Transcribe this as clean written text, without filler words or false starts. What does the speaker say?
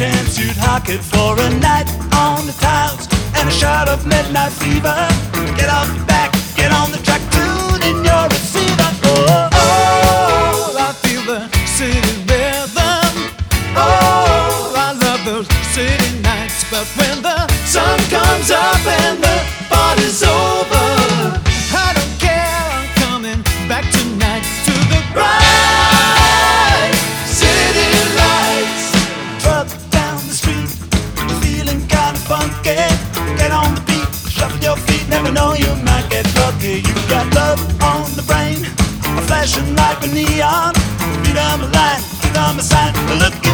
chance you'd hock it for a night on the tiles and a shot of midnight fever. Get off your back, get on the track, tune in your receiver. Oh, oh, I feel the city rhythm. Oh, I love those city nights. But when the sun comes up and the party's over, I don't care, I'm coming back tonight to the bright city lights. Truck down the street, feeling kinda funky. Get on the beat, shuffle your feet, never know you might get lucky. You got love on the brain, flashing like a neon. Beat on the line, beat on the sign, look